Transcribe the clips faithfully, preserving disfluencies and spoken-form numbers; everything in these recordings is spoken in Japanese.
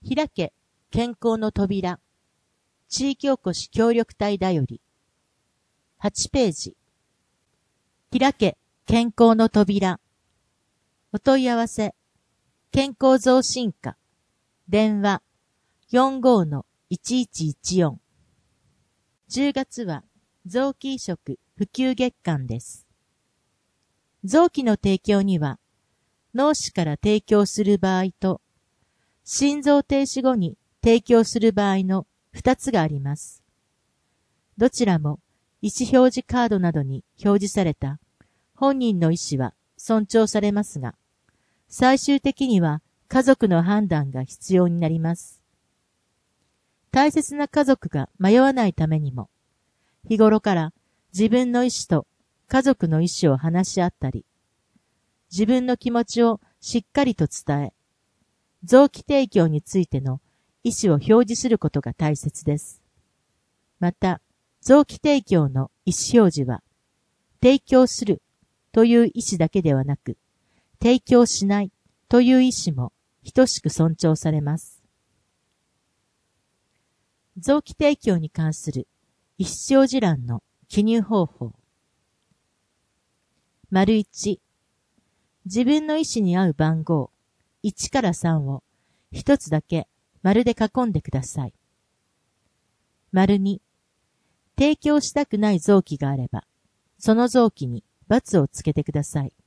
開け、健康の扉。地域おこし協力隊だより。はちページ。開け、健康の扉。お問い合わせ。健康増進課。電話。よんごのいちいちいちよん。じゅうがつは臓器移植普及月間です。臓器の提供には、脳死から提供する場合と、心臓停止後に提供する場合の二つがあります。どちらも意思表示カードなどに表示された本人の意思は尊重されますが、最終的には家族の判断が必要になります。大切な家族が迷わないためにも、日頃から自分の意思と家族の意思を話し合ったり、自分の気持ちをしっかりと伝え、臓器提供についての意思を表示することが大切です。また、臓器提供の意思表示は、提供するという意思だけではなく、提供しないという意思も等しく尊重されます。臓器提供に関する意思表示欄の記入方法。丸いち、自分の意思に合う番号いちからさんを一つだけ丸で囲んでください。丸に、提供したくない臓器があれば、その臓器に×をつけてください。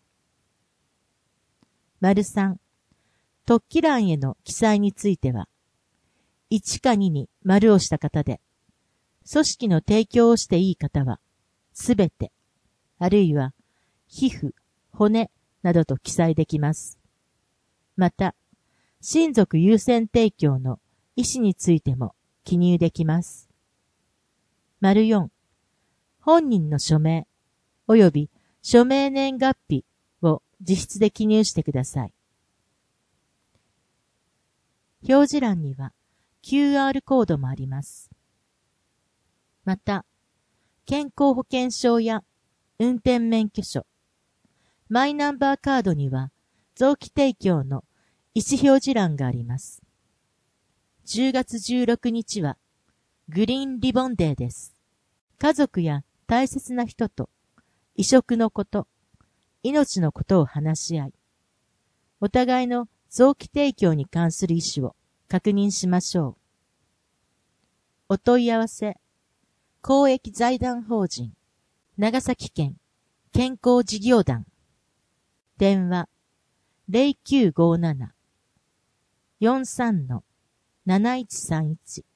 丸さん、突起欄への記載については、いちかにに丸をした方で、組織の提供をしていい方は、すべて、あるいは、皮膚、骨などと記載できます。また、親族優先提供の意思についても記入できます。丸よん、本人の署名、及び署名年月日を自筆で記入してください。表示欄には キューアール コードもあります。また、健康保険証や運転免許証、マイナンバーカードには臓器提供の意思表示欄があります。じゅうがつじゅうろくにちはグリーンリボンデーです。家族や大切な人と移植のこと、命のことを話し合い、お互いの臓器提供に関する意思を確認しましょう。お問い合わせ、公益財団法人長崎県健康事業団。電話 ゼロきゅうごなな よんさんのなないちさんいち